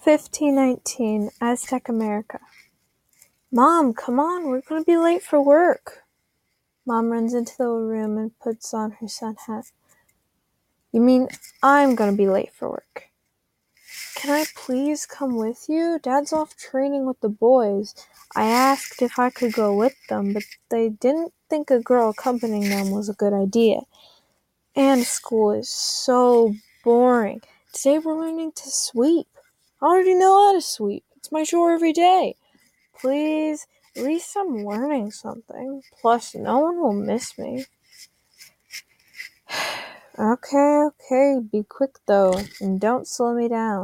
1519, Aztec America. Mom, come on, we're going to be late for work. Mom runs into the room and puts on her sun hat. You mean I'm going to be late for work? Can I please come with you? Dad's off training with the boys. I asked if I could go with them, but they didn't think a girl accompanying them was a good idea. And school is so boring. Today we're learning to sweep. I already know how to sweep. It's my chore every day. Please, at least I'm learning something. Plus, no one will miss me. Okay, be quick though, and don't slow me down.